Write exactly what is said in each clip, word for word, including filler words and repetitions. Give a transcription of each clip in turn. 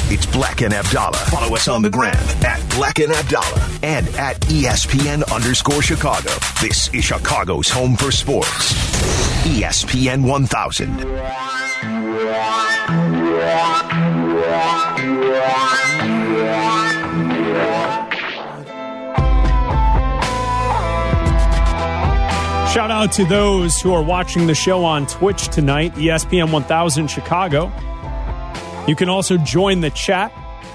It's Black and Abdallah. Follow us on the gram at Black and Abdallah and at E S P N underscore Chicago. This is Chicago's home for sports. E S P N one thousand. Shout out to those who are watching the show on Twitch tonight, E S P N one thousand Chicago. You can also join the chat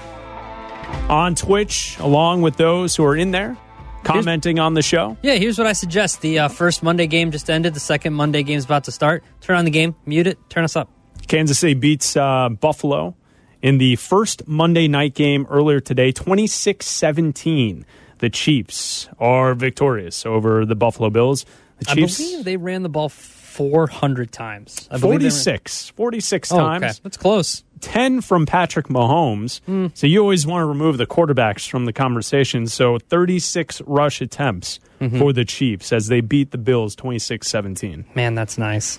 on Twitch along with those who are in there commenting here's, on the show. Yeah, here's what I suggest. The uh, first Monday game just ended. The second Monday game is about to start. Turn on the game, mute it, turn us up. Kansas City beats uh, Buffalo in the first Monday night game earlier today, twenty-six seventeen. The Chiefs are victorious over the Buffalo Bills. The Chiefs, I believe they ran the ball four hundred times. I forty-six. Ran... forty-six oh, times. Okay. That's close. ten from Patrick Mahomes. Mm. So you always want to remove the quarterbacks from the conversation. So thirty-six rush attempts mm-hmm. for the Chiefs as they beat the Bills twenty-six seventeen. Man, that's nice.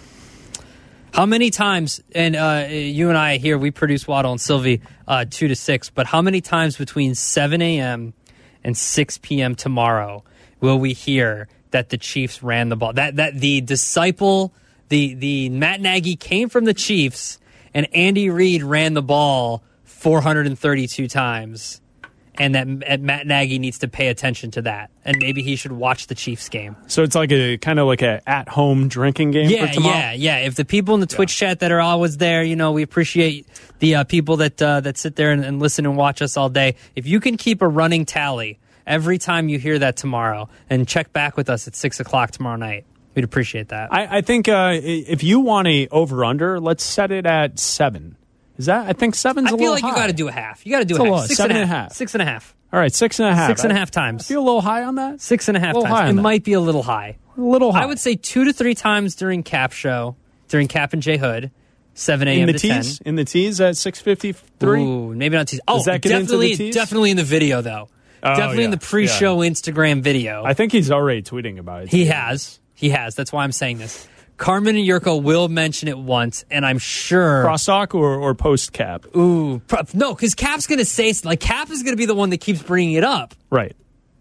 How many times, and uh, you and I here, we produce Waddle and Sylvie uh, two to six, but how many times between seven a.m. and six p.m. tomorrow will we hear that the Chiefs ran the ball? That that the disciple, the the Matt Nagy came from the Chiefs, and Andy Reid ran the ball four hundred thirty-two times, and that Matt Nagy needs to pay attention to that, and maybe he should watch the Chiefs game. So it's like a kind of like a at home drinking game. Yeah, for tomorrow? yeah, yeah. If the people in the Twitch yeah. chat that are always there, you know, we appreciate the uh, people that uh, that sit there and, and listen and watch us all day. If you can keep a running tally every time you hear that tomorrow, and check back with us at six o'clock tomorrow night, we'd appreciate that. I, I think uh, if you want a over-under, let's set it at seven. Is that? I think seven's a little high. I feel like you got to do a half. You got to do it's a half. A six seven and a half. half. Six and a half. All right, six and a half. Six and a half I, times. I feel a little high on that. Six and a half a times. It that. might be a little high. A little high. I would say two to three times during Cap Show, during Cap and J Hood, seven a.m. in the to tees? ten. In the tees at six fifty-three? Ooh, maybe not tees. Oh, Does that get definitely, into the tees? definitely in the video, though. Oh, definitely yeah. in the pre-show yeah. Instagram video. I think he's already tweeting about it. He has. He has. That's why I'm saying this. Carmen and Yurko will mention it once, and I'm sure... Crosstalk or, or post-Cap? Ooh. Pro- no, because Cap's going to say... Like, Cap is going to be the one that keeps bringing it up. Right.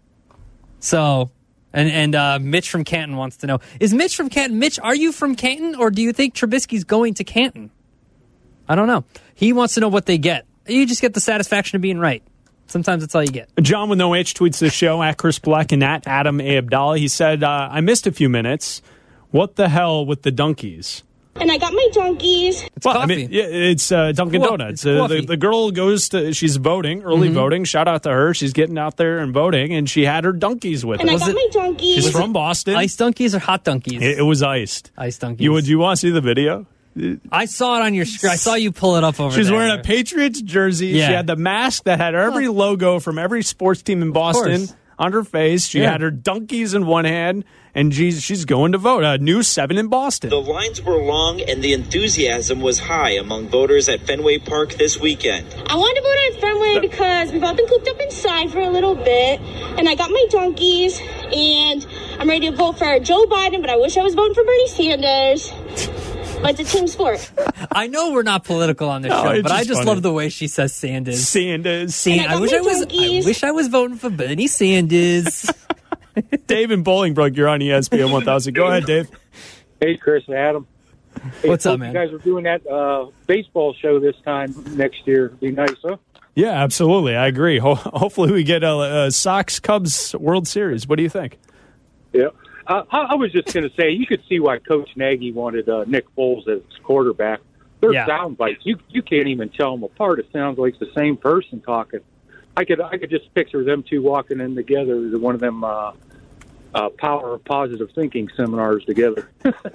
So... And and uh, Mitch from Canton wants to know, is Mitch from Canton? Mitch, are you from Canton, or do you think Trubisky's going to Canton? I don't know. He wants to know what they get. You just get the satisfaction of being right. Sometimes that's all you get. John with no H tweets the show at Chris Black and at Adam A. Abdallah. He said, uh, I missed a few minutes. What the hell with the donkeys? And I got my donkeys. It's well, coffee. I mean, yeah, it's uh, Dunkin' Co- Donuts. it's Uh, the, the girl goes to, she's voting, early Mm-hmm. voting. Shout out to her. She's getting out there and voting, and she had her donkeys with And her. I got it- my donkeys. She's from Boston. Ice donkeys or hot donkeys? It, it was iced. Ice donkeys. You, would you want to see the video? I saw it on your screen. I saw you pull it up over She's there. wearing a Patriots jersey. Yeah. She had the mask that had every logo from every sports team in Boston course. on her face. She Yeah. had her donkeys in one hand, and she's, she's going to vote. A new seven in Boston. The lines were long and the enthusiasm was high among voters at Fenway Park this weekend. I wanted to vote at Fenway because we've all been cooped up inside for a little bit. And I got my donkeys, and I'm ready to vote for Joe Biden, but I wish I was voting for Bernie Sanders. But it's a team sport. I know we're not political on this No, show, it's but I just just funny. love the way she says Sanders. Sanders. San- And I I got wish my I was. I donkeys. wish I was voting for Bernie Sanders. Dave in Bolingbrook, you're on E S P N one thousand. Go ahead, Dave. Hey, Chris and Adam. Hey, What's up, hope man? You guys are doing that uh, baseball show this time next year. Be nice, huh? Yeah, absolutely. I agree. Ho- hopefully we get a, a Sox-Cubs World Series. What do you think? Yeah. Uh, I, I was just going to say, you could see why Coach Nagy wanted uh, Nick Foles as quarterback. Their Yeah. sound bites, you you can't even tell them apart. It sounds like it's the same person talking. I could I could just picture them two walking in together, one of them uh, uh, power of positive thinking seminars together.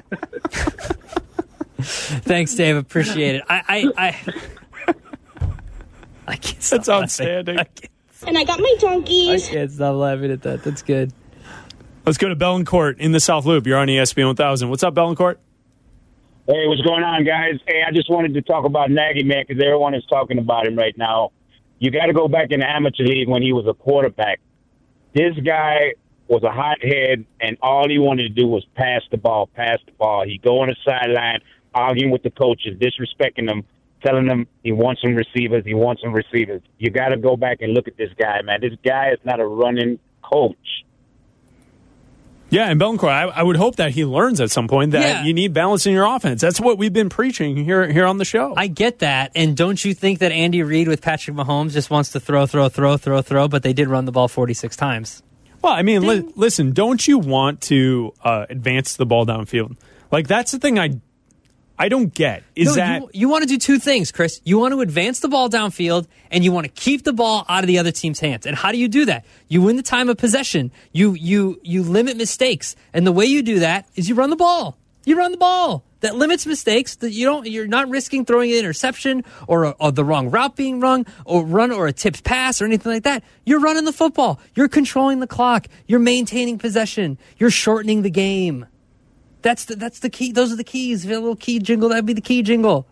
Thanks, Dave. Appreciate it. I, I, I, I can't stop That's laughing. outstanding. I can't, And I got my I donkeys. can't stop laughing at that. That's good. Let's go to Bellencourt in the South Loop. You're on E S P N one thousand. What's up, Bellencourt? Hey, what's going on, guys? Hey, I just wanted to talk about Nagy, man, because everyone is talking about him right now. You got to go back in the amateur league when he was a quarterback. This guy was a hothead, and all he wanted to do was pass the ball, pass the ball. He'd go on the sideline, arguing with the coaches, disrespecting them. telling them he wants some receivers, he wants some receivers. You got to go back and look at this guy, man. This guy is not a running coach. Yeah, and Bellencourt, I, I would hope that he learns at some point that Yeah. you need balance in your offense. That's what we've been preaching here here on the show. I get that, and don't you think that Andy Reid with Patrick Mahomes just wants to throw, throw, throw, throw, throw, but they did run the ball forty-six times. Well, I mean, li- listen, don't you want to uh, advance the ball downfield? Like, that's the thing I I don't get. Is no, that you, you want to do two things, Chris. You want to advance the ball downfield, and you want to keep the ball out of the other team's hands. And how do you do that? You win the time of possession. You you you limit mistakes, and the way you do that is you run the ball. You run the ball. That limits mistakes. That you don't. You're not risking throwing an interception or, a, or the wrong route being run or run or a tipped pass or anything like that. You're running the football. You're controlling the clock. You're maintaining possession. You're shortening the game. That's the that's the key. Those are the keys. If you have a little key jingle, that'd be the key jingle.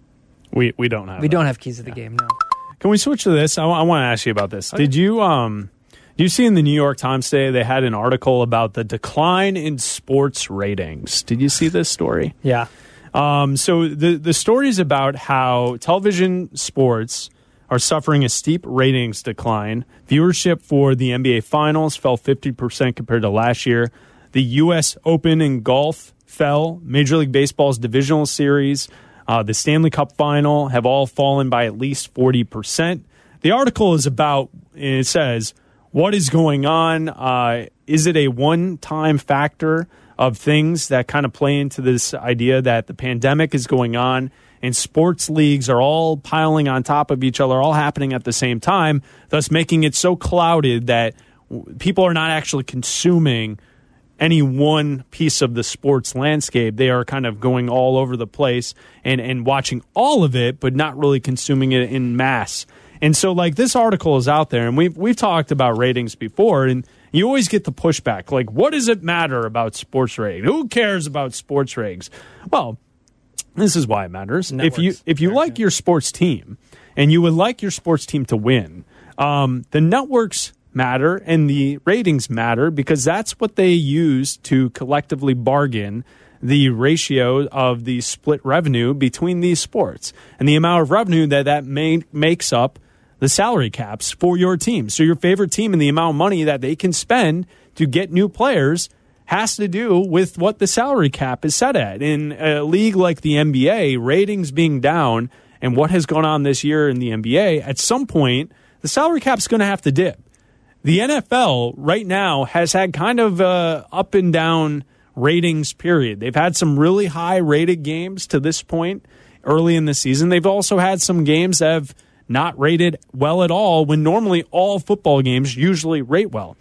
we we don't have We that. don't have keys to the game. No. Can we switch to this? I, w- I want to ask you about this. Did you um did you see in the New York Times today they had an article about the decline in sports ratings? Did you see this story? Yeah. Um, so the the story is about how television sports are suffering a steep ratings decline. Viewership for the N B A Finals fell fifty percent compared to last year. The U S Open in golf fell. Major League Baseball's divisional series, uh, the Stanley Cup final have all fallen by at least forty percent. The article is about, it says, what is going on? Uh, is it a one-time factor of things that kind of play into this idea that the pandemic is going on and sports leagues are all piling on top of each other, all happening at the same time, thus making it so clouded that people are not actually consuming any one piece of the sports landscape. They are kind of going all over the place and, and watching all of it, but not really consuming it in mass. And so, like, this article is out there, and we've, we've talked about ratings before, and you always get the pushback. Like, what does it matter about sports ratings? Who cares about sports ratings? Well, this is why it matters. Networks. If you if you like your sports team, and you would like your sports team to win, um, the networks matter and the ratings matter because that's what they use to collectively bargain the ratio of the split revenue between these sports and the amount of revenue that that may, makes up the salary caps for your team. So your favorite team and the amount of money that they can spend to get new players has to do with what the salary cap is set at. In a league like the N B A, ratings being down and what has gone on this year in the N B A, at some point, the salary cap is going to have to dip. The N F L right now has had kind of a up and down ratings period. They've had some really high rated games to this point early in the season. They've also had some games that have not rated well at all when normally all football games usually rate well.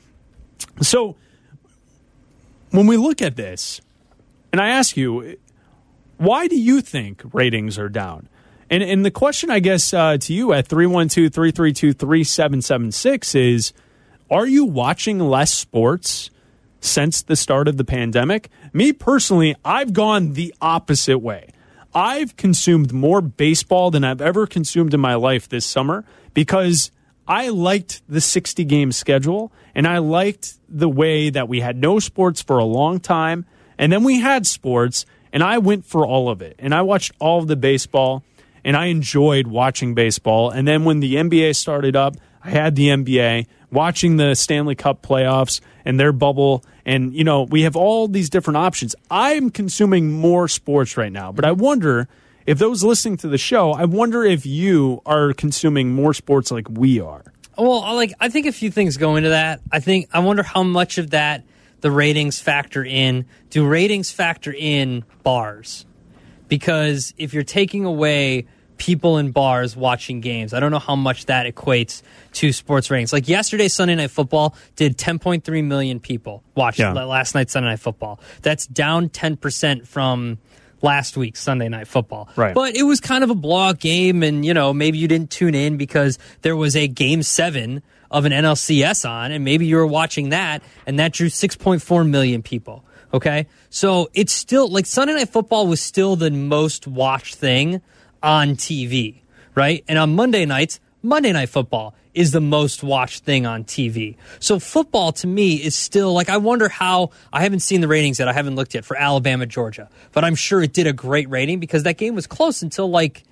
So when we look at this, and I ask you, why do you think ratings are down? And, and the question, I guess, uh, to you at three one two, three three two, three seven seven six is, are you watching less sports since the start of the pandemic? Me personally, I've gone the opposite way. I've consumed more baseball than I've ever consumed in my life this summer because I liked the sixty-game schedule, and I liked the way that we had no sports for a long time, and then we had sports, and I went for all of it. And I watched all of the baseball, and I enjoyed watching baseball. And then when the N B A started up, I had the N B A, watching the Stanley Cup playoffs and their bubble. And, you know, we have all these different options. I'm consuming more sports right now, but I wonder if those listening to the show, I wonder if you are consuming more sports like we are. Well, like, I think a few things go into that. I think, I wonder how much of that the ratings factor in. Do ratings factor in bars? Because if you're taking away people in bars watching games, I don't know how much that equates to sports ratings. Like yesterday, Sunday Night Football did ten point three million people watch Yeah. last night's Sunday Night Football. That's down ten percent from last week's Sunday Night Football. Right. But it was kind of a blowout game, and, you know, maybe you didn't tune in because there was a game seven of an N L C S on, and maybe you were watching that, and that drew six point four million people. Okay? So it's still, like, Sunday Night Football was still the most watched thing on T V, right? And on Monday nights, Monday Night Football is the most watched thing on T V. So football to me is still, like, I wonder how, I haven't seen the ratings yet, I haven't looked yet for Alabama, Georgia, but I'm sure it did a great rating because that game was close until like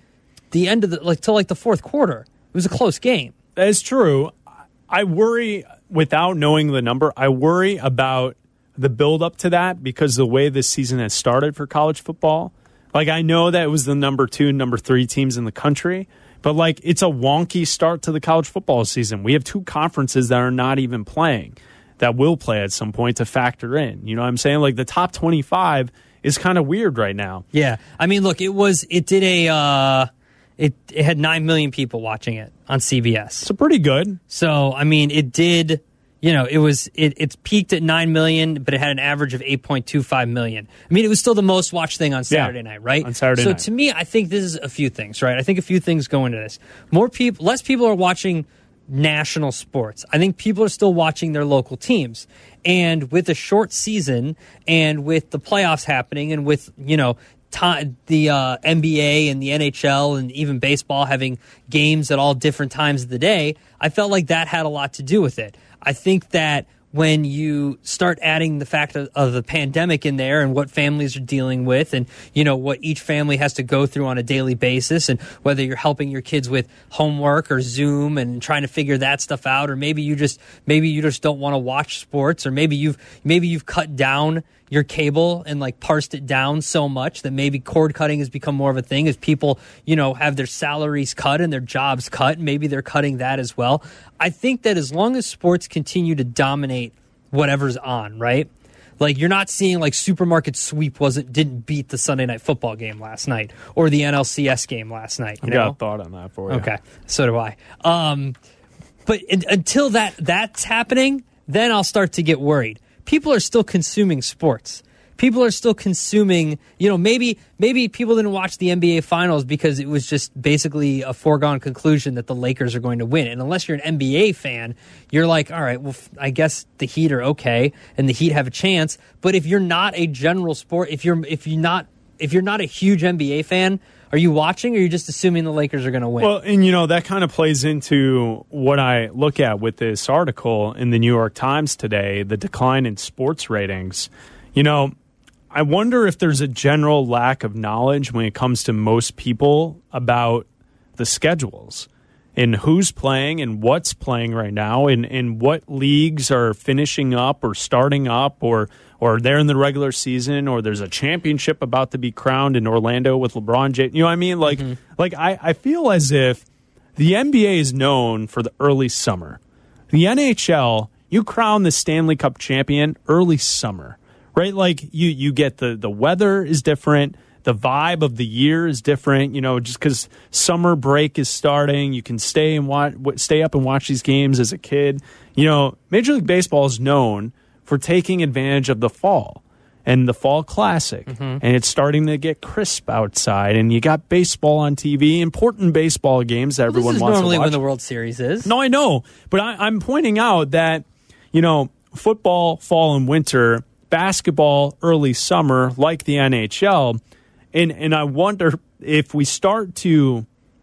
the end of the like till like the fourth quarter. It was a close game. That is true. I worry, without knowing the number, I worry about the build up to that because the way this season has started for college football. Like, I know that it was the number two, number three teams in the country, but like, it's a wonky start to the college football season. We have two conferences that are not even playing, that will play at some point to factor in. You know what I'm saying? Like, the top twenty-five is kind of weird right now. Yeah. I mean, look, it was, it did a, uh, it, it had nine million people watching it on C B S. So pretty good. So, I mean, it did, you know, it was, it, it's peaked at nine million, but it had an average of eight point two five million. I mean, it was still the most watched thing on Saturday yeah, night, right? On Saturday so night. So to me, I think this is a few things, right? I think a few things go into this. More people, less people are watching national sports. I think people are still watching their local teams. And with a short season and with the playoffs happening and with, you know, Time, the uh, N B A and the N H L and even baseball having games at all different times of the day, I felt like that had a lot to do with it. I think that when you start adding the fact of, of the pandemic in there and what families are dealing with and, you know, what each family has to go through on a daily basis and whether you're helping your kids with homework or Zoom and trying to figure that stuff out, or maybe you just, maybe you just don't want to watch sports, or maybe you've, maybe you've cut down your cable and like parsed it down so much that maybe cord cutting has become more of a thing as people, you know, have their salaries cut and their jobs cut. Maybe they're cutting that as well. I think that as long as sports continue to dominate whatever's on, right? Like, you're not seeing like Supermarket Sweep wasn't didn't beat the Sunday Night Football game last night or the N L C S game last night. You I've know? got a thought on that for you. Okay, so do I. Um, but in, until that that's happening, then I'll start to get worried. People are still consuming sports. People are still consuming, you know, maybe maybe people didn't watch the N B A Finals because it was just basically a foregone conclusion that the Lakers are going to win. And unless you're an N B A fan, you're like, all right, well, I guess the Heat are okay and the Heat have a chance. But if you're not a general sport, if you're if you're not if you're not a huge N B A fan, are you watching, or are you just assuming the Lakers are going to win? Well, and, you know, that kind of plays into what I look at with this article in the New York Times today, the decline in sports ratings. You know, I wonder if there's a general lack of knowledge when it comes to most people about the schedules and who's playing and what's playing right now and, and what leagues are finishing up or starting up or or they're in the regular season, or there's a championship about to be crowned in Orlando with LeBron James. You know what I mean? Like, mm-hmm. like I, I feel as if the N B A is known for the early summer. The N H L, you crown the Stanley Cup champion early summer, right? Like, you, you get the, the weather is different. The vibe of the year is different, you know, just because summer break is starting. You can stay and watch, stay up and watch these games as a kid. You know, Major League Baseball is known for taking advantage of the fall and the fall classic. Mm-hmm. And it's starting to get crisp outside. And you got baseball on T V, important baseball games that well, everyone this is wants to watch. normally when the World Series is. No, I know. But I, I'm pointing out that, you know, football, fall and winter, basketball, early summer, like the N H L. And and I wonder if we start to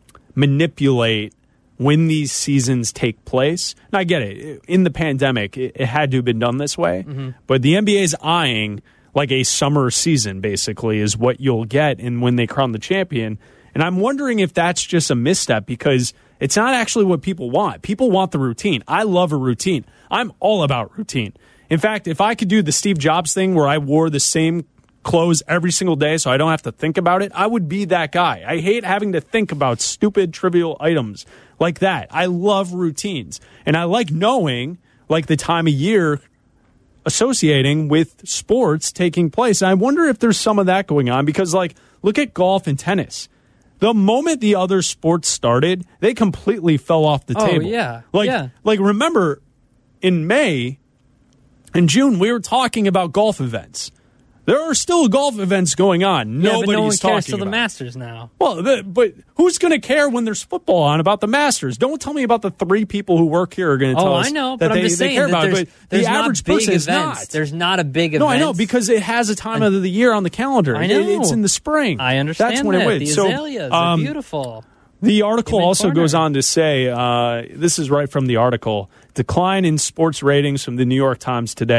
manipulate when these seasons take place. And I get it. In the pandemic, it, it had to have been done this way. Mm-hmm. But the N B A is eyeing like a summer season, basically, is what you'll get and when they crown the champion. And I'm wondering if that's just a misstep because it's not actually what people want. People want the routine. I love a routine. I'm all about routine. In fact, if I could do the Steve Jobs thing where I wore the same clothes every single day so I don't have to think about it, I would be that guy. I hate having to think about stupid, trivial items like that. I love routines. And I like knowing, like, the time of year associating with sports taking place. And I wonder if there's some of that going on because, like, look at golf and tennis. The moment the other sports started, they completely fell off the oh, table. yeah. Like, yeah. like, remember, in May, in June, we were talking about golf events. There are still golf events going on. Yeah, Nobody's but no one cares talking till the about. Masters now. Well, the, but who's going to care when there's football on about the Masters? Don't tell me about the three people who work here are going to tell oh, us I know, that but they, I'm just they saying care that about there's, it. But there's the average not big person is events. not. There's not a big event. No, I know, because it has a time of the year on the calendar. I know. It, it's in the spring. I understand That's when that. it The is. So, azaleas um, are beautiful. The article also corner. goes on to say, uh, this is right from the article, decline in sports ratings from the New York Times today.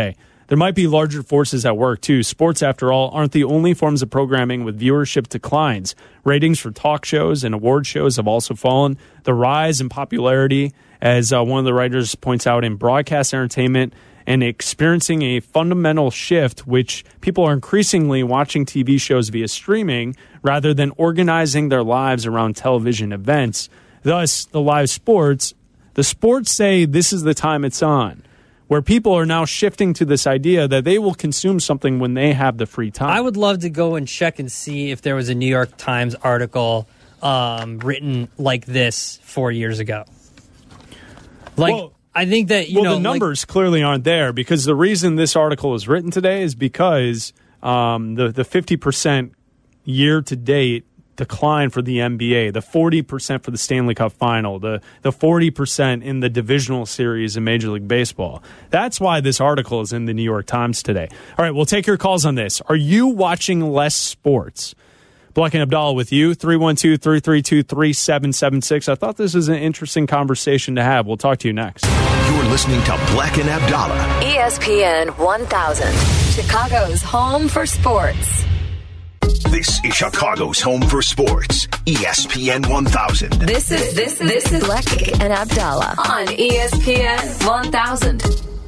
there might be larger forces at work, too. Sports, after all, aren't the only forms of programming with viewership declines. Ratings for talk shows and award shows have also fallen. The rise in popularity, as uh, one of the writers points out, in broadcast entertainment and experiencing a fundamental shift, which people are increasingly watching T V shows via streaming rather than organizing their lives around television events. Thus, the live sports, the sports say this is the time it's on, where people are now shifting to this idea that they will consume something when they have the free time. I would love to go and check and see if there was a New York Times article um, written like this four years ago. Like, well, I think that, you well, know... the numbers like, clearly aren't there, because the reason this article is written today is because um, the, the fifty percent year-to-date decline for the N B A, the forty percent for the Stanley Cup Final, the, the forty percent in the divisional series in Major League Baseball. That's why this article is in the New York Times today. All right, we'll take your calls on this. Are you watching less sports? Black and Abdallah with you, three one two, three three two, three seven seven six. I thought this was an interesting conversation to have. We'll talk to you next. You're listening to Black and Abdallah. E S P N one thousand, Chicago's home for sports. This is Chicago's home for sports. E S P N one thousand. This is this is this is Black and Abdallah on E S P N one thousand.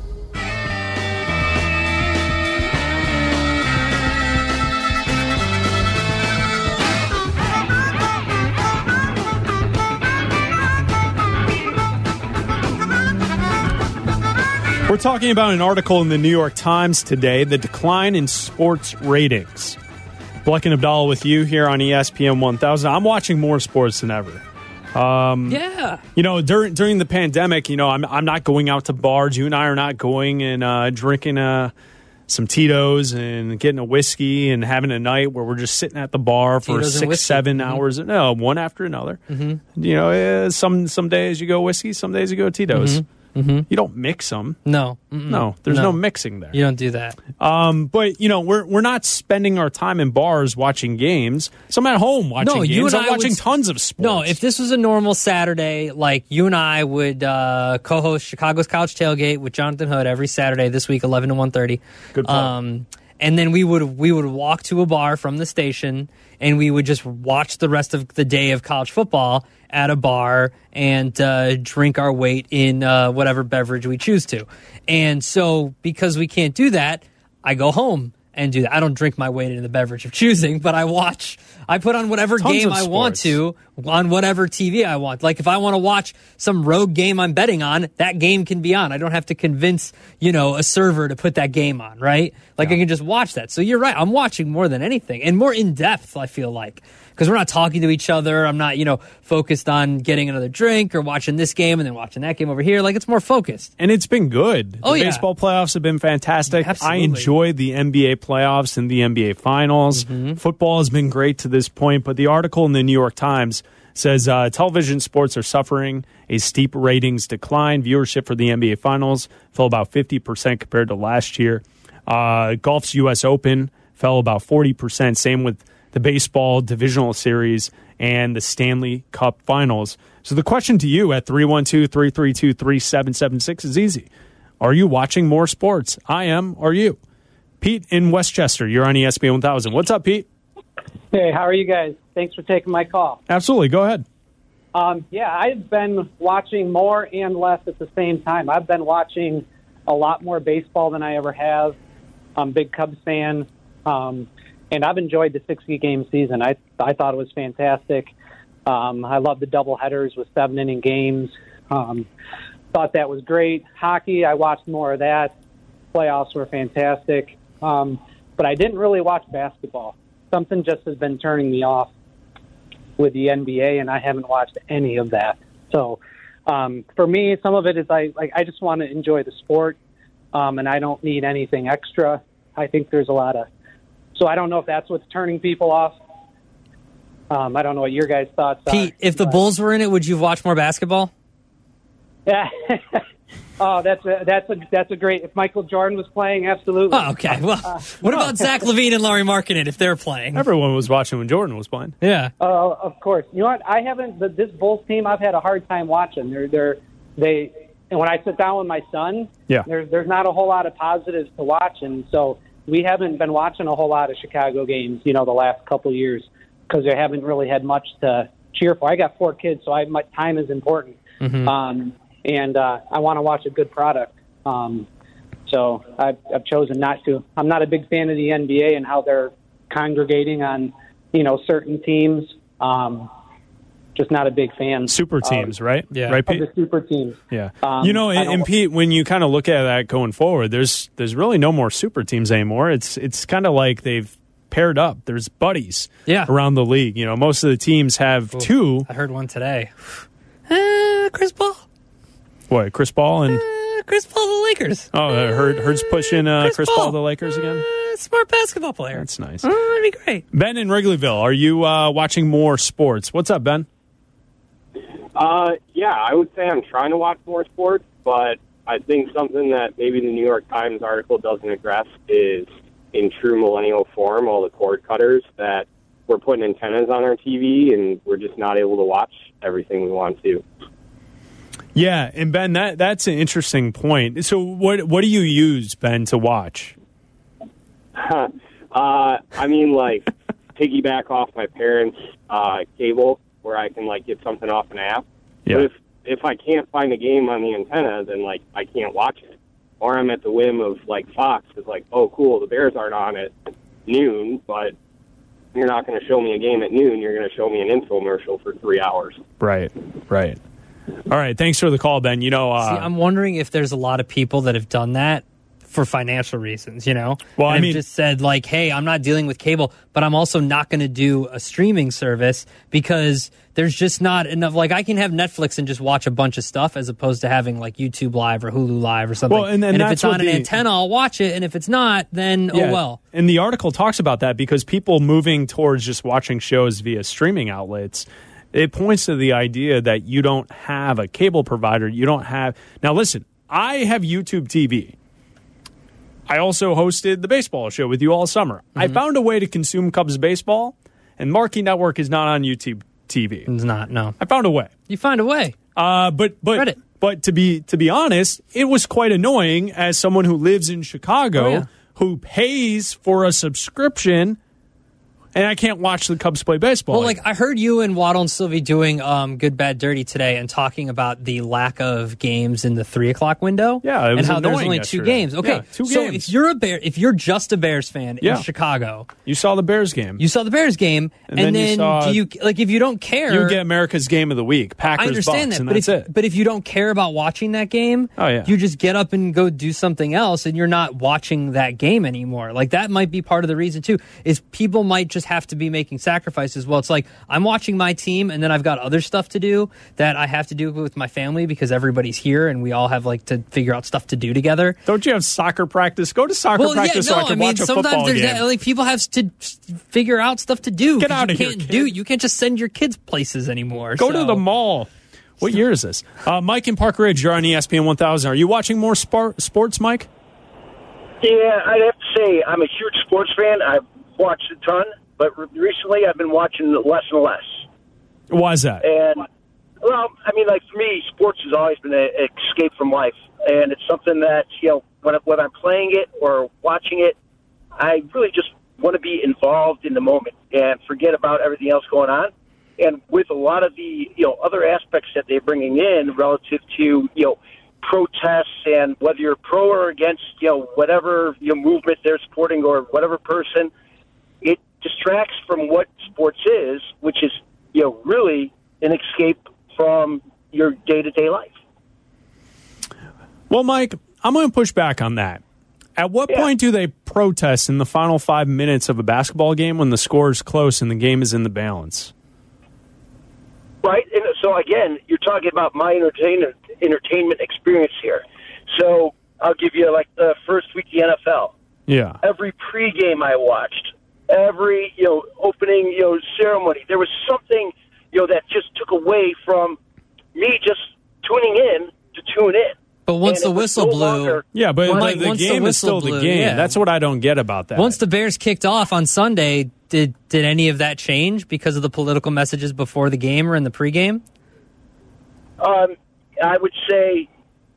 We're talking about an article in the New York Times today, the decline in sports ratings. Black and Abdallah with you here on E S P N one thousand. I'm watching more sports than ever. Um, yeah. You know, during during the pandemic, you know, I'm I'm not going out to bars. You and I are not going and uh, drinking uh, some Tito's and getting a whiskey and having a night where we're just sitting at the bar for Tito's six, seven mm-hmm. hours. No, one after another. Mm-hmm. You know, uh, some some days you go whiskey, some days you go Tito's. Mm-hmm. Mm-hmm. You don't mix them. No. Mm-mm. No, there's no. no mixing there. You don't do that. Um, but, you know, we're we're not spending our time in bars watching games. So I'm at home watching no, games. You and I'm I watching would, tons of sports. No, if this was a normal Saturday, like you and I would uh, co-host Chicago's Couch Tailgate with Jonathan Hood every Saturday this week, eleven to one thirty. Good play. Um, and then we would we would walk to a bar from the station, and we would just watch the rest of the day of college football at a bar and uh, drink our weight in uh, whatever beverage we choose to. And so because we can't do that, I go home and do that. I don't drink my weight in the beverage of choosing, but I watch, I put on whatever Tons game of I sports. want to on whatever T V I want. Like if I want to watch some road game I'm betting on, that game can be on. I don't have to convince, you know, a server to put that game on, right? Like yeah. I can just watch that. So you're right. I'm watching more than anything and more in depth, I feel like. Because we're not talking to each other. I'm not, you know, focused on getting another drink or watching this game and then watching that game over here. Like, it's more focused. And it's been good. The oh, yeah. baseball playoffs have been fantastic. Absolutely. I enjoy the N B A playoffs and the N B A finals. Mm-hmm. Football has been great to this point. But the article in the New York Times says uh, television sports are suffering a steep ratings decline. Viewership for the N B A finals fell about fifty percent compared to last year. Uh, golf's U S Open fell about forty percent. Same with the baseball divisional series and the Stanley Cup Finals. So the question to you at three one two, three three two, three seven seven six is easy. Are you watching more sports? I am. Are you? Pete in Westchester, you're on E S P N one thousand. What's up, Pete? Hey, how are you guys? Thanks for taking my call. Absolutely. Go ahead. Um, yeah, I've been watching more and less at the same time. I've been watching a lot more baseball than I ever have. I'm a big Cubs fan. Um And I've enjoyed the sixty-game season. I I thought it was fantastic. Um, I love the doubleheaders with seven-inning games. Um, thought that was great. Hockey, I watched more of that. Playoffs were fantastic. Um, but I didn't really watch basketball. Something just has been turning me off with the N B A, and I haven't watched any of that. So um, for me, some of it is I like I just want to enjoy the sport, um, and I don't need anything extra. I think there's a lot of So I don't know if that's what's turning people off. Um, I don't know what your guys' thoughts Pete, are. Pete, if the but... Bulls were in it, would you watch more basketball? Yeah. oh, that's a, that's a that's a great. If Michael Jordan was playing, absolutely. Oh, okay. Well, uh, what no. about Zach LaVine and Laurie Markkinen if they're playing? Everyone was watching when Jordan was playing. Yeah. Uh, of course. You know what? I haven't. This Bulls team, I've had a hard time watching. They're they're they and when I sit down with my son, Yeah. there's there's not a whole lot of positives to watch, and so we haven't been watching a whole lot of Chicago games, you know, the last couple of years because they haven't really had much to cheer for. I got four kids, so I, my time is important, Mm-hmm. um, and uh, I want to watch a good product. Um, so I've, I've chosen not to. I'm not a big fan of the N B A and how they're congregating on, you know, certain teams. Um, just not a big fan. Super teams, um, right? Yeah. Right, Of Pete? the super teams. Yeah. Um, you know, I and, don't- and Pete, when you kind of look at that going forward, there's there's really no more super teams anymore. It's it's kind of like they've paired up. There's buddies Yeah. around the league. You know, most of the teams have Ooh, two. I heard one today. Uh, Chris Paul. What, Chris Paul and Uh, Chris Paul, the Lakers. oh, uh, Hurd, Hurd's pushing uh, Chris Chris, Paul. Paul, the Lakers again. Uh, smart basketball player. That's nice. Uh, that'd be great. Ben in Wrigleyville, are you uh, watching more sports? What's up, Ben? Uh, yeah, I would say I'm trying to watch more sports, but I think something that maybe the New York Times article doesn't address is, in true millennial form, all the cord cutters that we're putting antennas on our T V and we're just not able to watch everything we want to. Yeah, and Ben, that that's an interesting point. So, what what do you use, Ben, to watch? uh, I mean, like, piggyback off my parents' uh, cable where I can, like, get something off an app. Yeah. But if, if I can't find a game on the antenna, then, like, I can't watch it. Or I'm at the whim of, like, Fox is like, oh, cool, the Bears aren't on at noon, but you're not going to show me a game at noon. You're going to show me an infomercial for three hours. Right, right. All right, thanks for the call, Ben. You know, uh, See, I'm wondering if there's a lot of people that have done that for financial reasons, you know? Well, and I have mean- just said, like, hey, I'm not dealing with cable, but I'm also not going to do a streaming service because there's just not enough. Like, I can have Netflix and just watch a bunch of stuff as opposed to having, like, YouTube Live or Hulu Live or something. Well, and- and if that's it's on what an the- antenna, I'll watch it. And if it's not, then, yeah. oh, well. And the article talks about that because people moving towards just watching shows via streaming outlets, it points to the idea that you don't have a cable provider. You don't have. Now, listen, I have YouTube T V. I also hosted the baseball show with you all summer. Mm-hmm. I found a way to consume Cubs baseball, and Marquee Network is not on YouTube T V. It's not, no. I found a way. You find a way. Uh, but but Credit. but to be to be honest, it was quite annoying as someone who lives in Chicago Oh, yeah. who pays for a subscription, and I can't watch the Cubs play baseball. Well, like I heard you and Waddle and Sylvie doing um, Good, Bad, Dirty today and talking about the lack of games in the three o'clock window. Yeah, it was and how there's annoying only two yesterday. games. Okay, Yeah, two so games. if you're a Bear, if you're just a Bears fan Yeah. in Chicago, you saw the Bears game. you saw the Bears game, And and, then you then, saw- do you like if you don't care? You get America's game of the week, Packers, I understand Bucks, that, and but that's if it. but if you don't care about watching that game, Oh, yeah. you just get up and go do something else, and you're not watching that game anymore. Like that might be part of the reason too. Is people might just have to be making sacrifices. Well, it's like I'm watching my team, and then I've got other stuff to do that I have to do with my family because everybody's here, and we all have like to figure out stuff to do together. Don't you have soccer practice? Go to soccer Well, practice yeah, no, so I can I mean watch a sometimes football there's game. that, like people have to figure out stuff to do. Get 'cause outta you here, can't kid. do. You can't just send your kids places anymore. Go to so- the mall. What year is this? Uh, Mike in Park Ridge, you're on E S P N one thousand. Are you watching more sport, sports, Mike? Yeah, I'd have to say I'm a huge sports fan. I've watched a ton, but re- recently I've been watching less and less. Why is that? And, well, I mean, like, for me, sports has always been an escape from life. And it's something that, you know, when, whether I'm playing it or watching it, I really just want to be involved in the moment and forget about everything else going on. And with a lot of the, you know, other aspects that they're bringing in relative to, you know, protests and whether you're pro or against, you know, whatever you know, movement they're supporting or whatever person, it distracts from what sports is, which is, you know, really an escape from your day-to-day life. Well, Mike, I'm going to push back on that. At what Yeah. point do they protest in the final five minutes of a basketball game when the score is close and the game is in the balance? Right? And so, again, you're talking about my entertainment entertainment experience here. So I'll give you, like, the first week of the N F L. Yeah. Every pregame I watched, every, you know, opening, you know, ceremony, there was something, you know, that just took away from me just tuning in to tune in. But once And the it was whistle no blew, longer- Yeah, but Well, the, like, the once the game is whistle still the blew, game. yeah. That's what I don't get about that. once the Bears kicked off on Sunday, did did any of that change because of the political messages before the game or in the pregame? Um, I would say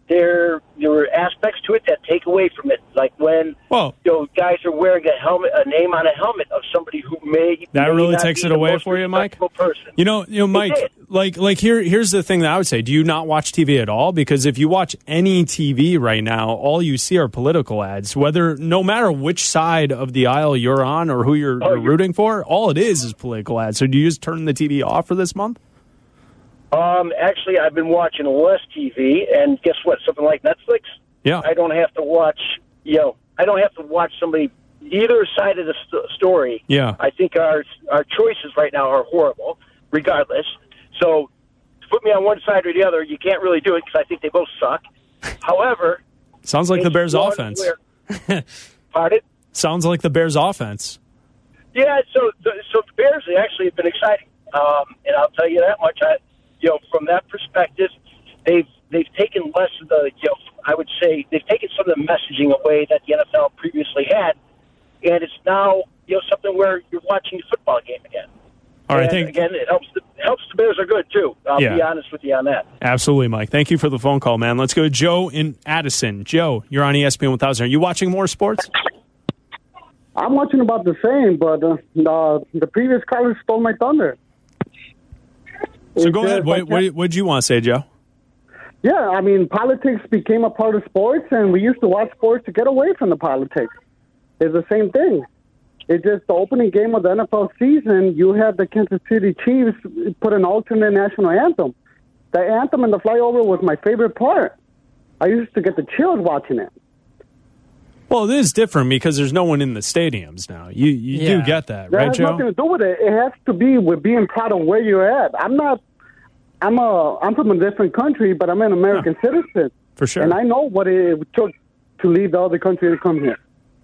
there there were aspects to it that take away from it, like when well, you know guys are wearing a helmet, a name on a helmet of somebody who may that may really not takes be it the away most for you, Mike. person. You know, you know, Mike. Like, like here, here's the thing that I would say: do you not watch T V at all? Because if you watch any T V right now, all you see are political ads. Whether, no matter which side of the aisle you're on or who you're, Oh, you're rooting for, all it is is political ads. So, do you just turn the T V off for this month? Um, actually, I've been watching less T V, and guess what? Something like Netflix. Yeah. I don't have to watch. You know, I don't have to watch somebody either side of the st- story. Yeah. I think our our choices right now are horrible, regardless. So, to put me on one side or the other, you can't really do it because I think they both suck. However, sounds like the Bears' offense. Where, pardon? Sounds like the Bears' offense. Yeah. So, the, so the Bears they actually have been exciting, um, and I'll tell you that much. I, you know, from that perspective, they've they've taken less of the, you know, I would say they've taken some of the messaging away that the N F L previously had, and it's now, you know, something where you're watching a football game again. All right, and thank again, it helps the helps the Bears are good too. I'll Yeah. be honest with you on that. Absolutely, Mike. Thank you for the phone call, man. Let's go to Joe in Addison. Joe, you're on E S P N one thousand. Are you watching more sports? I'm watching about the same, but uh, the the previous caller stole my thunder. So It's go ahead. just What, like- what, what did you want to say, Joe? Yeah, I mean, politics became a part of sports, and we used to watch sports to get away from the politics. It's the same thing. It's just the opening game of the N F L season, you had the Kansas City Chiefs put an alternate national anthem. The anthem and the flyover was my favorite part. I used to get the chills watching it. Well, it is different because there's no one in the stadiums now. You you Yeah. do get that, That right, has Joe? nothing to do with it. It has to be with being proud of where you're at. I'm not. I'm a. I'm from a different country, but I'm an American citizen. For sure. And I know what it took to leave the other country to come here.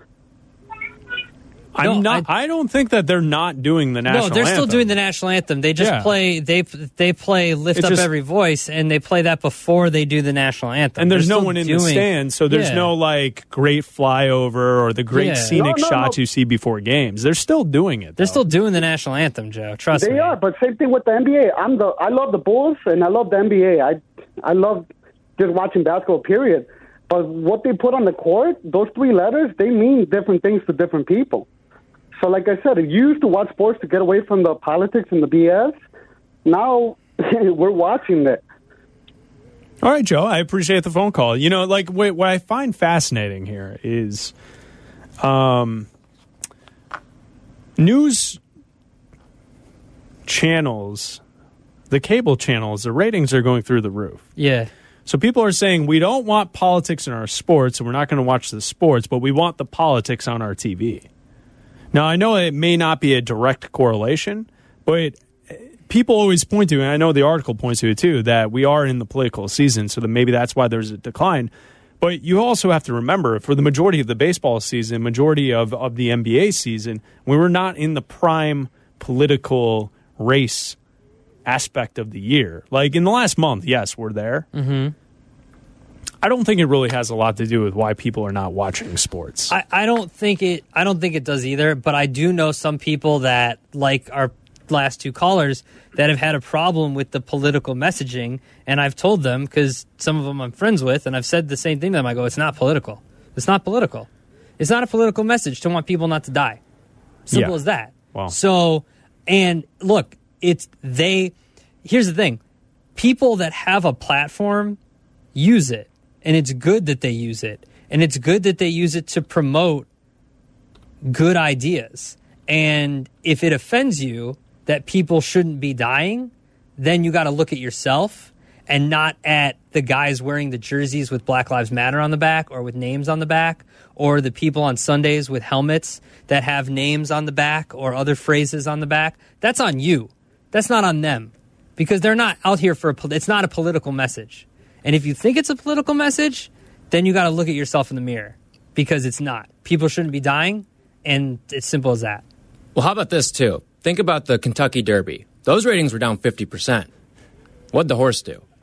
I'm not. I, don't think that they're not doing the national No, they're anthem. still doing the national anthem. They just Yeah. play. They they play "Lift It's Up just- Every Voice," and they play that before they do the national anthem. And there's They're no still one in the doing- stands, so there's Yeah. no like great flyover or the great Yeah. scenic No, no, shots no. you see before games. They're still doing it. They're still doing the national anthem, Joe. Trust they me. are, but same thing with the N B A. I'm the. I love the Bulls and I love the N B A. I I love just watching basketball. Period. But what they put on the court, those three letters, they mean different things to different people. So, like I said, you used to watch sports to get away from the politics and the B S. Now we're watching it. All right, Joe, I appreciate the phone call. You know, like what, what I find fascinating here is um, news channels, the cable channels, the ratings are going through the roof. Yeah. So people are saying we don't want politics in our sports and we're not going to watch the sports, but we want the politics on our T V. Now, I know it may not be a direct correlation, but people always point to, and I know the article points to it too, that we are in the political season, so that maybe that's why there's a decline. But you also have to remember, for the majority of the baseball season, majority of, of the N B A season, we were not in the prime political race aspect of the year. Like in the last month, yes, we're there. Mm-hmm. I don't think it really has a lot to do with why people are not watching sports. I, I don't think it. I don't think it does either. But I do know some people that, like our last two callers, that have had a problem with the political messaging, and I've told them, because some of them I'm friends with, and I've said the same thing to them. I go, "It's not political. It's not political. It's not a political message to want people not to die. Simple Yeah. as that." Wow. So, and look, it's they. Here's the thing: people that have a platform use it. And it's good that they use it. And it's good that they use it to promote good ideas. And if it offends you that people shouldn't be dying, then you got to look at yourself and not at the guys wearing the jerseys with Black Lives Matter on the back or with names on the back, or the people on Sundays with helmets that have names on the back or other phrases on the back. That's on you. That's not on them, because they're not out here for a, it's not a political message. And if you think it's a political message, then you got to look at yourself in the mirror, because it's not. People shouldn't be dying, and it's simple as that. Well, how about this, too? Think about the Kentucky Derby. Those ratings were down fifty percent. What'd the horse do?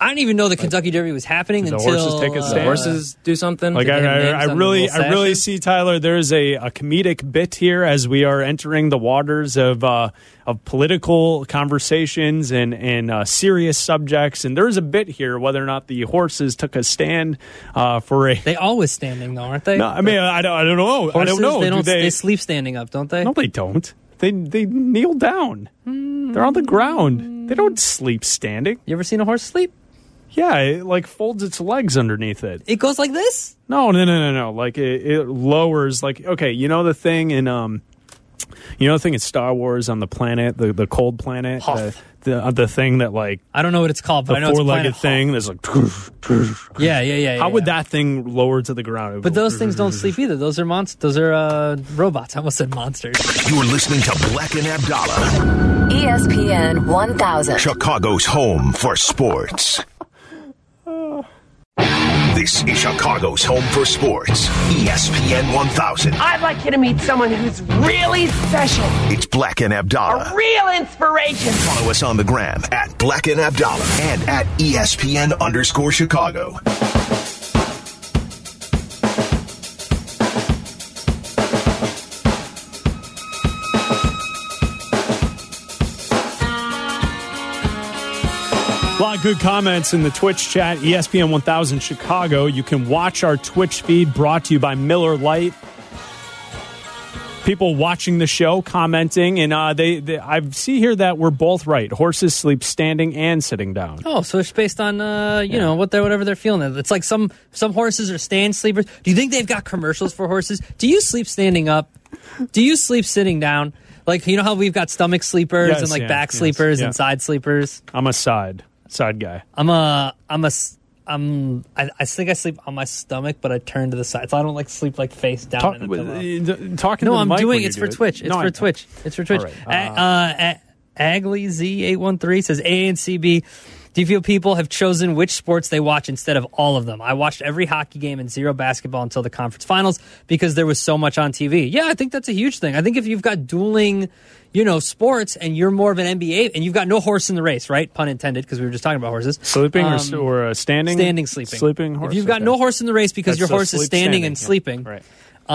I didn't even know the Kentucky Derby was happening the until horses take a uh, stand. The horses do something. Like Did I, they have I, names I on the really, little I really sashes? see, Tyler. There's a, a comedic bit here as we are entering the waters of uh, of political conversations and and uh, serious subjects. And there's a bit here whether or not the horses took a stand uh, for a. They always standing though, aren't they? No, I mean I don't, I don't know. Horses, I don't know. They, Do don't, they, they sleep standing up, don't they? No, they don't. They they kneel down. They're on the ground. They don't sleep standing. You ever seen a horse sleep? Yeah, it like folds its legs underneath it. It goes like this? No, no, no, no, no. Like it, it lowers. Like okay, you know the thing in um, you know the thing in Star Wars on the planet, the the cold planet, the the, uh, the thing that like I don't know what it's called, but the I know it's four-legged Planet thing. There's like yeah, yeah, yeah. How yeah, would yeah. that thing lower to the ground? But those things don't sleep either. Those are monsters. Those are uh, robots. I almost said monsters. You're listening to Black and Abdallah, E S P N one thousand. Chicago's home for sports. This is Chicago's home for sports. E S P N one thousand. I'd like you to meet someone who's really special. It's Black and Abdallah. A real inspiration. Follow us on the gram at Black and Abdallah and at E S P N underscore Chicago. A lot of good comments in the Twitch chat, E S P N one thousand Chicago. You can watch our Twitch feed brought to you by Miller Lite. People watching the show, commenting, and uh, they, they I see here that we're both right. Horses sleep standing and sitting down. Oh, so it's based on uh, you know what they whatever they're feeling. It's like some some horses are stand sleepers. Do you think they've got commercials for horses? Do you sleep standing up? Do you sleep sitting down? Like you know how we've got stomach sleepers Yes, and like yeah, back yes, sleepers yeah. and side sleepers. I'm a side side guy. I'm a I'm a I'm I, I think I sleep on my stomach, but I turn to the side, so I don't like sleep like face down. Talk, in the pillow. talking no, to the I'm mic doing when you it's do for it. Twitch. It's No, for I- Twitch. It's for Twitch. All right. A- uh, A- Agley Z eight one three says A and C B. Do you feel people have chosen which sports they watch instead of all of them? I watched every hockey game and zero basketball until the conference finals because there was so much on T V. Yeah, I think that's a huge thing. I think if you've got dueling, you know, sports and you're more of an N B A and you've got no horse in the race, right? Pun intended, because we were just talking about horses. Sleeping Um, or, or uh, standing? Standing, sleeping. Sleeping horse? If you've got Okay. no horse in the race because That's your so horse is sleep standing and standing, sleeping, yeah. Right.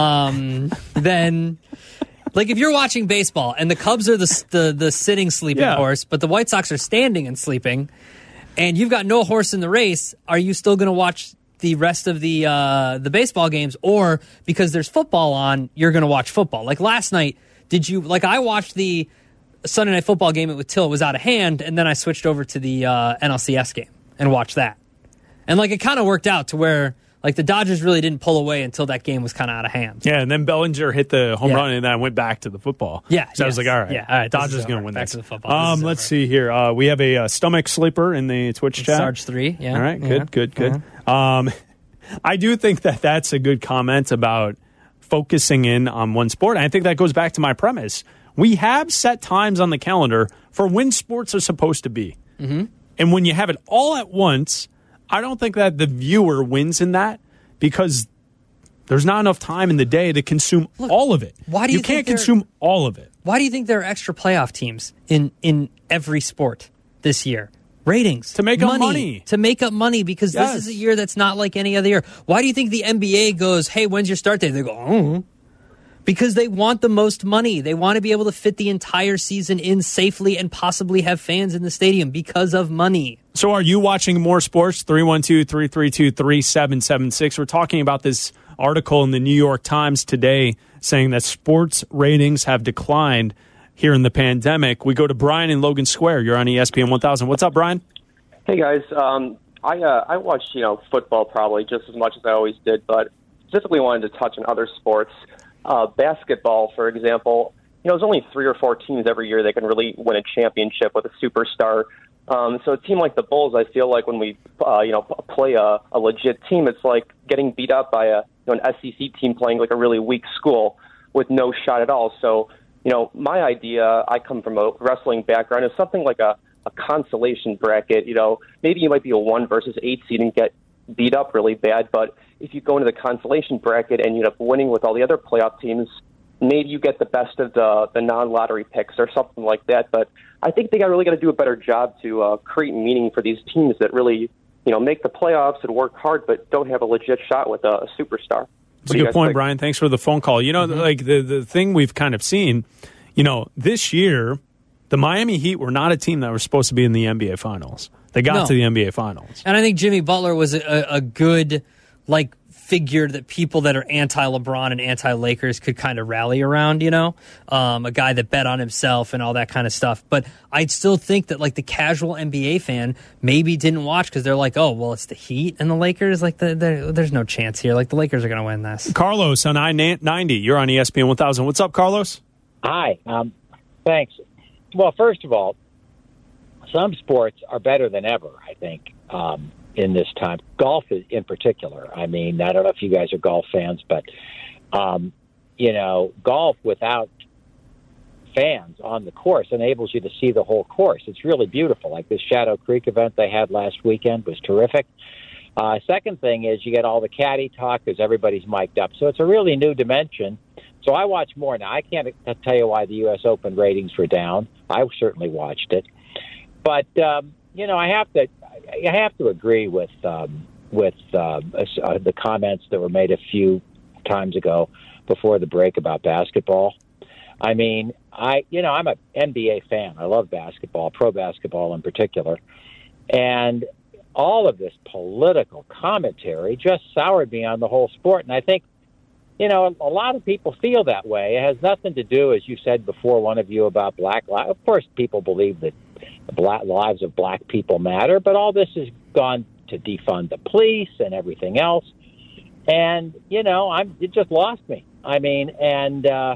um, then... Like if you're watching baseball and the Cubs are the the, the sitting sleeping Yeah. horse, but the White Sox are standing and sleeping, and you've got no horse in the race, are you still going to watch the rest of the uh, the baseball games, or because there's football on, you're going to watch football? Like last night, did you like I watched the Sunday Night Football game with Till, it was out of hand, and then I switched over to the uh, N L C S game and watched that, and like it kind of worked out to where. Like, the Dodgers really didn't pull away until that game was kind of out of hand. Yeah, and then Bellinger hit the home Yeah. run, and then I went back to the football. Yeah. So I was yes. like, all right, Yeah, all right. this Dodgers is going to over. win Back this. to the football. This Um, is let's over. see here. Uh, we have a uh, stomach sleeper in the Twitch chat. Sarge three, yeah. All right, Yeah. good, good, good. Um, I do think that that's a good comment about focusing in on one sport. And I think that goes back to my premise. We have set times on the calendar for when sports are supposed to be. Mm-hmm. And when you have it all at once, I don't think that the viewer wins in that because there's not enough time in the day to consume all of it. why do you can't think they're- consume all of it. Why do you think there are extra playoff teams in, in every sport this year? Ratings. To make up money. To make up money because Yes. this is a year that's not like any other year. Why do you think the N B A goes, hey, when's your start date? They go, oh. Because they want the most money. They want to be able to fit the entire season in safely and possibly have fans in the stadium because of money. So are you watching more sports? three one two, three three two, three seven seven six. We're talking about this article in the New York Times today saying that sports ratings have declined here in the pandemic. We go to Brian in Logan Square. You're on E S P N one thousand. What's up, Brian? Hey, guys. Um, I uh, I watch, you know, football probably just as much as I always did, but specifically wanted to touch on other sports. Uh, basketball, for example, you know, there's only three or four teams every year that can really win a championship with a superstar. Um, so a team like the Bulls, I feel like when we, uh, you know, p- play a, a legit team, it's like getting beat up by a, you know, an S E C team playing like a really weak school with no shot at all. So, you know, my idea, I come from a wrestling background, is something like a, a consolation bracket. You know, maybe you might be a one versus eight seed and get beat up really bad, but if you go into the consolation bracket and you end up winning with all the other playoff teams, maybe you get the best of the, the non-lottery picks or something like that. But I think they got really got to do a better job to uh, create meaning for these teams that really, you know, make the playoffs and work hard, but don't have a legit shot with a, a superstar. That's a good point, think? Brian. Thanks for the phone call. You know, mm-hmm. like the, the thing we've kind of seen, you know, this year, the Miami Heat were not a team that was supposed to be in the N B A Finals. They got no. to the N B A Finals. And I think Jimmy Butler was a, a good, like, figure that people that are anti-LeBron and anti-Lakers could kind of rally around, you know? Um, a guy that bet on himself and all that kind of stuff. But I'd still think that, like, the casual N B A fan maybe didn't watch because they're like, oh, well, it's the Heat and the Lakers. Like, the, the, there's no chance here. Like, the Lakers are going to win this. Carlos on I ninety. You're on E S P N one thousand. What's up, Carlos? Hi. Um, thanks. Well, first of all, some sports are better than ever, I think. Um in this time. Golf is in particular. I mean, I don't know if you guys are golf fans, but, um, you know, golf without fans on the course enables you to see the whole course. It's really beautiful. Like this Shadow Creek event they had last weekend was terrific. Uh, second thing is you get all the caddy talk because everybody's mic'd up. So it's a really new dimension. So I watch more now. I can't tell you why the U S Open ratings were down. I certainly watched it. But, um, you know, I have to I have to agree with um, with uh, uh, the comments that were made a few times ago before the break about basketball. I mean, I you know I'm an N B A fan. I love basketball, pro basketball in particular, and all of this political commentary just soured me on the whole sport. And I think, you know, a lot of people feel that way. It has nothing to do, as you said before, one of you, about black lives. Of course, people believe that the black, lives of black people matter, but all this has gone to defund the police and everything else. And, you know, I'm, it just lost me. I mean, and uh,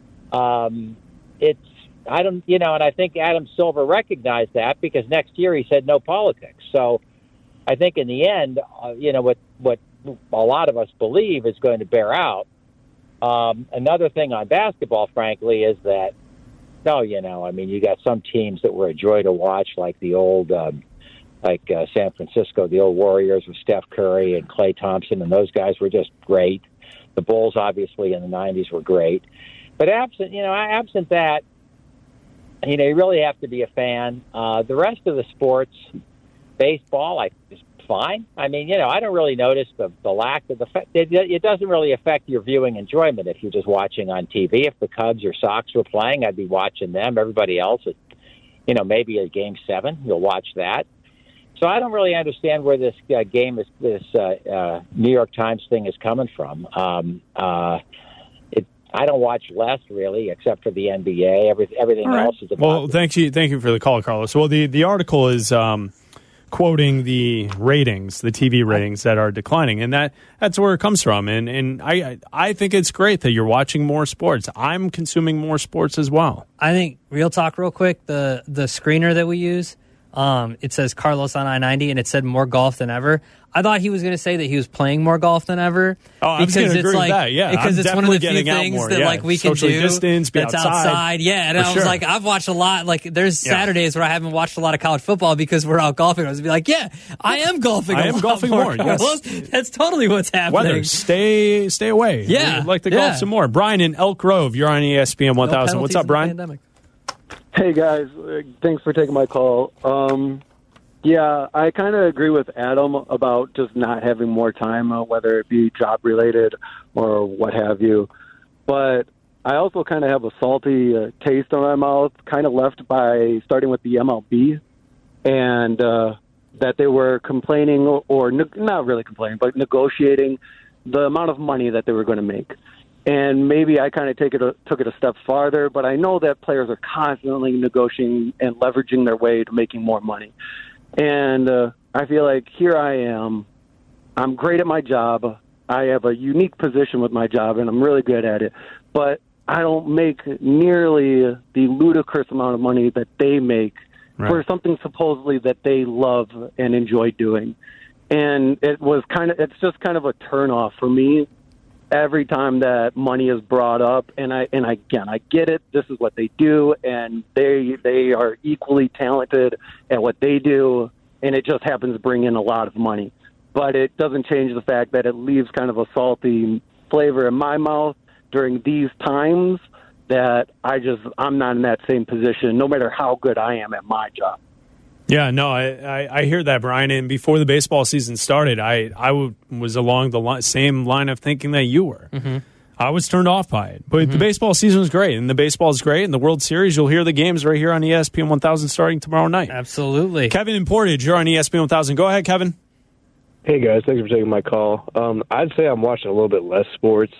um, it's, I don't, you know, and I think Adam Silver recognized that because next year he said no politics. So I think in the end, uh, you know, what, what a lot of us believe is going to bear out. Um, another thing on basketball, frankly, is that, no, you know, I mean, you got some teams that were a joy to watch, like the old, um, like uh, San Francisco, the old Warriors with Steph Curry and Klay Thompson, and those guys were just great. The Bulls, obviously, in the nineties were great. But absent, you know, absent that, you know, you really have to be a fan. Uh, the rest of the sports, baseball, I just fine. I mean, you know, I don't really notice the, the lack of the it, it doesn't really affect your viewing enjoyment if you're just watching on T V. If the Cubs or Sox were playing, I'd be watching them. Everybody else, you know, maybe a game seven, you'll watch that. So I don't really understand where this uh, game is, this uh, uh, New York Times thing is coming from. Um, uh, it, I don't watch less really, except for the N B A. Every, everything right. else is about. Well, thank you, thank you for the call, Carlos. Well, the the article is. Um, quoting the ratings, the T V ratings that are declining, and that that's where it comes from. And and I I think it's great that you're watching more sports. I'm consuming more sports as well. I think, real talk real quick, the the screener that we use, um, it says Carlos on I ninety, and it said more golf than ever. I thought he was going to say that he was playing more golf than ever. Oh, I was going to agree like, with that. Yeah, because I'm it's one of the few things more, that yeah. like we can Socially do distance, be that's outside. outside. Yeah, and For I was sure. like, I've watched a lot. Like, there's yeah. Saturdays where I haven't watched a lot of college football because we're out golfing. I was be like, yeah, I am golfing. I a am lot golfing more. more. Yes. That's totally what's happening. Weather, stay stay away. Yeah, I'd like to yeah. golf some more. Brian in Elk Grove, you're on E S P N one thousand. No What's up, Brian? Hey guys, uh, thanks for taking my call. Um, yeah, I kind of agree with Adam about just not having more time, uh, whether it be job related or what have you. But I also kind of have a salty uh, taste in my mouth, kind of left by starting with the M L B, and uh, that they were complaining, or ne- not really complaining, but negotiating the amount of money that they were going to make. And maybe I kind of take it a, took it a step farther, but I know that players are constantly negotiating and leveraging their way to making more money. And uh, I feel like here I am. I'm great at my job. I have a unique position with my job, and I'm really good at it. But I don't make nearly the ludicrous amount of money that they make right. for something supposedly that they love and enjoy doing. And it was kind of, it's just kind of a turnoff for me every time that money is brought up. And I, and I, again, I get it. This is what they do, and they, they are equally talented at what they do. And it just happens to bring in a lot of money, but it doesn't change the fact that it leaves kind of a salty flavor in my mouth during these times that I just I'm not in that same position, no matter how good I am at my job. Yeah, no, I, I, I hear that, Brian. And before the baseball season started, I I w- was along the li- same line of thinking that you were. Mm-hmm. I was turned off by it. But Mm-hmm. the baseball season was great, and the baseball is great, and the World Series, you'll hear the games right here on E S P N one thousand starting tomorrow night. Absolutely. Kevin in Portage, you're on E S P N one thousand. Go ahead, Kevin. Hey, guys. Thanks for taking my call. Um, I'd say I'm watching a little bit less sports.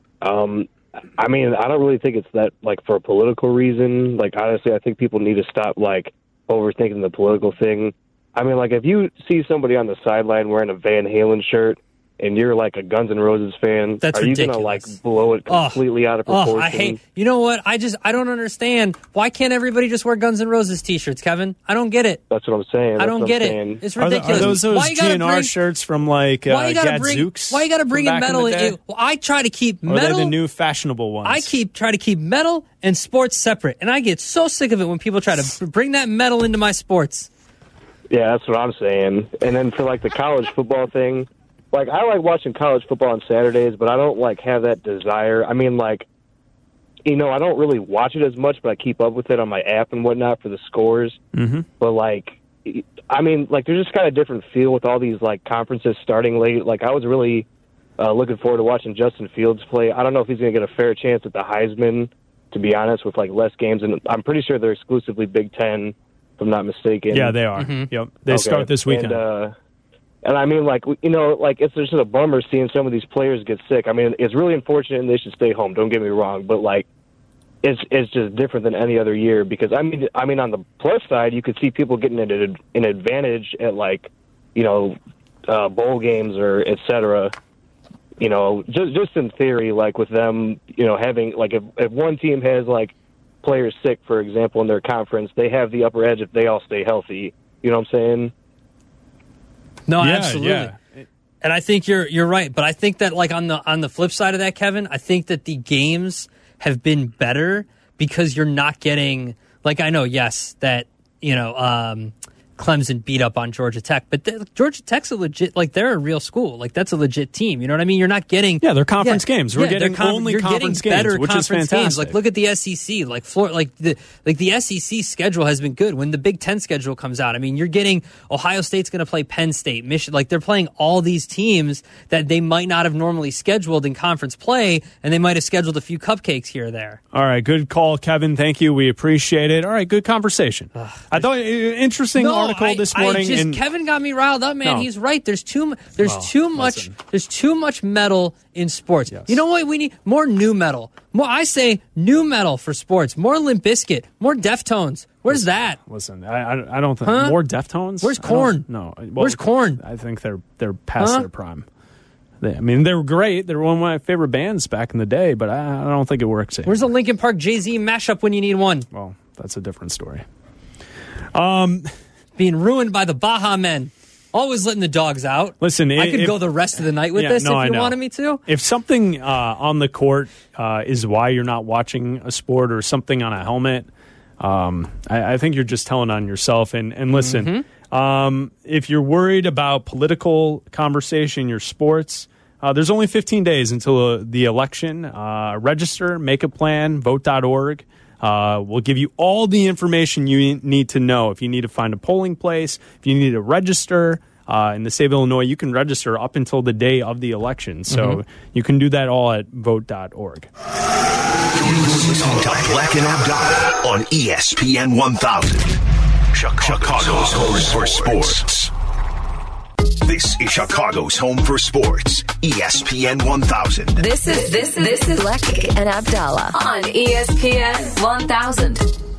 Um, I mean, I don't really think it's that, like, for a political reason. Like, honestly, I think people need to stop, like, overthinking the political thing. I mean, like, if you see somebody on the sideline wearing a Van Halen shirt and you're, like, a Guns N' Roses fan, That's are you ridiculous. going to, like, blow it completely oh, out of proportion? Oh, I hate. You know what? I just I don't understand. Why can't everybody just wear Guns N' Roses T-shirts, Kevin? I don't get it. That's what I'm saying. I That's don't what get I'm it. saying. It's Are, the, ridiculous. are those those Why you gotta G N R bring- shirts from, like, Why uh, you gotta bring? Gadzooks Why you gotta bring from in back metal? in the day? in- well, I try to keep Or are they metal. the new fashionable ones? I keep try to keep metal and sports separate, and I get so sick of it when people try to bring that metal into my sports. Yeah, that's what I'm saying. And then for, like, the college football thing, like, I like watching college football on Saturdays, but I don't, like, have that desire. I mean, like, you know, I don't really watch it as much, but I keep up with it on my app and whatnot for the scores. Mm-hmm. But, like, I mean, like, there's just kind of different feel with all these, like, conferences starting late. Like, I was really uh, looking forward to watching Justin Fields play. I don't know if he's going to get a fair chance at the Heisman, to be honest, with, like, less games. And I'm pretty sure they're exclusively Big Ten, if I'm not mistaken. Yeah, they are. Mm-hmm. Yep, they Okay. start this weekend. And, uh, and I mean, like, you know, like, it's just a bummer seeing some of these players get sick. I mean, it's really unfortunate and they should stay home. Don't get me wrong. But, like, it's it's just different than any other year because, I mean, I mean, on the plus side, you could see people getting an, an advantage at, like, you know, uh, bowl games or et cetera. You know, just, just in theory, like, with them, you know, having, like, if, if one team has, like, players sick, for example, in their conference, they have the upper edge if they all stay healthy. You know what I'm saying? No, Yeah, absolutely. yeah. And I think you're you're right, but I think that like on the on the flip side of that, Kevin, I think that the games have been better because you're not getting like I know, yes, that you know um, Clemson beat up on Georgia Tech, but the, Georgia Tech's a legit like they're a real school, like that's a legit team. You know what I mean? You're not getting Yeah, they're conference games. We're they're getting only you're conference getting better games, which is conference games. fantastic. Like look at the S E C, like Florida, like the like the S E C schedule has been good. When the Big Ten schedule comes out, I mean, you're getting Ohio State's going to play Penn State, Michigan. Like they're playing all these teams that they might not have normally scheduled in conference play, and they might have scheduled a few cupcakes here or there. All right, good call, Kevin. Thank you. We appreciate it. All right, good conversation. I thought uh, interesting No, article I- this I morning. just- and Kevin got me riled up, man. No. He's right. There's too mu- there's Well, too much listen. there's too much metal in sports. You know what we need? More new metal. More I say new metal for sports. More Limp Bizkit. More Deftones. Where's that? Listen, I, I, I don't think Huh? more Deftones. Where's I don't- Korn? No, well, Where's Korn? I think they're they're past Huh? their prime. They, I mean, they were great. They were one of my favorite bands back in the day, but I, I don't think it works anymore. Where's the Linkin Park Jay-Z mashup when you need one? Well, that's a different story. Um, being ruined by the Baja Men. Always letting the dogs out. Listen, I if- could go the rest of the night with Yeah, this no, I if you know. wanted me to. If something uh, on the court uh, is why you're not watching a sport or something on a helmet, um, I, I think you're just telling on yourself. And, and listen, Mm-hmm. um, if you're worried about political conversation in your sports, uh, there's only fifteen days until uh, the election. Uh, register, make a plan, vote dot org. Uh, we'll give you all the information you need to know. If you need to find a polling place, if you need to register uh, in the state of Illinois, you can register up until the day of the election. So Mhm. you can do that all at vote dot org. You're listening to Black and Abdallah on E S P N one thousand. Chicago's home for sports. This is Chicago's home for sports. E S P N one thousand. This is this is this is Black and Abdallah on E S P N one thousand.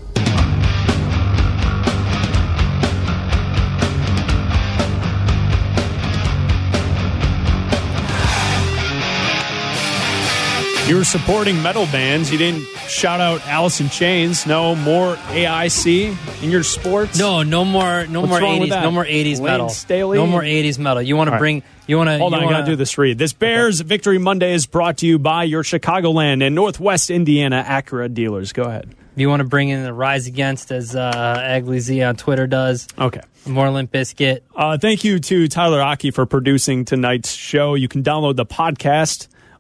You were supporting metal bands. You didn't shout out Alice in Chains. No more A I C in your sports. No, no more, no What's more wrong with eighties, that? no more eighties Lane metal. Staley? No more eighties metal. You want to All right. bring? You want to? Hold you on, I wanna, got to do this read. This Bears Victory Monday is brought to you by your Chicagoland and Northwest Indiana Acura dealers. Go ahead. You want to bring in the Rise Against, as uh, Agley Z on Twitter does. Okay. More Limp Bizkit. Uh, thank you to Tyler Aki for producing tonight's show. You can download the podcast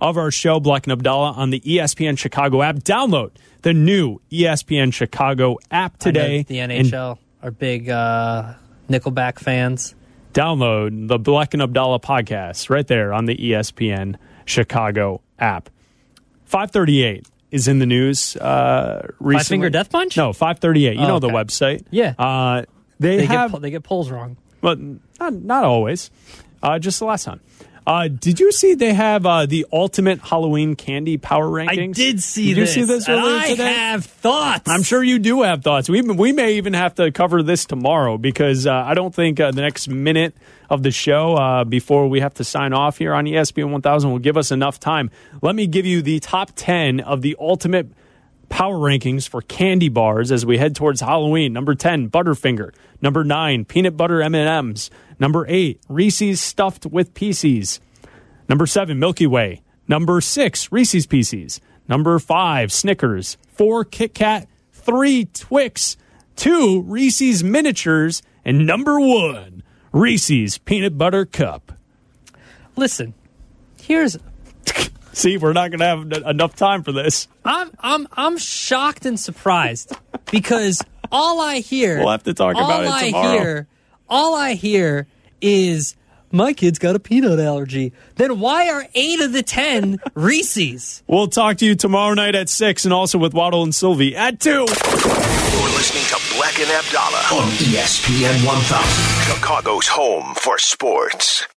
of our show, Black and Abdallah, on the E S P N Chicago app. Download the new E S P N Chicago app today. I know the N H L are big uh, Nickelback fans. Download the Black and Abdallah podcast right there on the E S P N Chicago app. five thirty-eight is in the news uh, recently. Five Finger Death Punch? No, five thirty-eight. You Oh, know okay. the website. Yeah. Uh, they, They, have, get, they get polls wrong. but not, not always. Uh, just the last time. Uh, did you see they have uh, the ultimate Halloween candy power rankings? I did see did you this. see this and earlier I today? have thoughts. I'm sure you do have thoughts. We we may even have to cover this tomorrow because uh, I don't think uh, the next minute of the show uh, before we have to sign off here on E S P N one thousand will give us enough time. Let me give you the top ten of the ultimate power rankings for candy bars as we head towards Halloween. Number ten, Butterfinger. Number nine, Peanut Butter M and M's. Number eight, Reese's Stuffed with Pieces. Number seven, Milky Way. Number six, Reese's Pieces. Number five, Snickers. Four, Kit Kat. Three, Twix. Two, Reese's Miniatures. And number one, Reese's Peanut Butter Cup. Listen, here's... See, we're not going to have n- enough time for this. I'm I'm I'm shocked and surprised because all I hear... We'll have to talk about all it I tomorrow. Hear, all I hear is... My kid's got a peanut allergy. Then why are eight of the ten Reese's? We'll talk to you tomorrow night at six and also with Waddle and Sylvie at two. You're listening to Black and Abdallah on E S P N one thousand, Chicago's home for sports.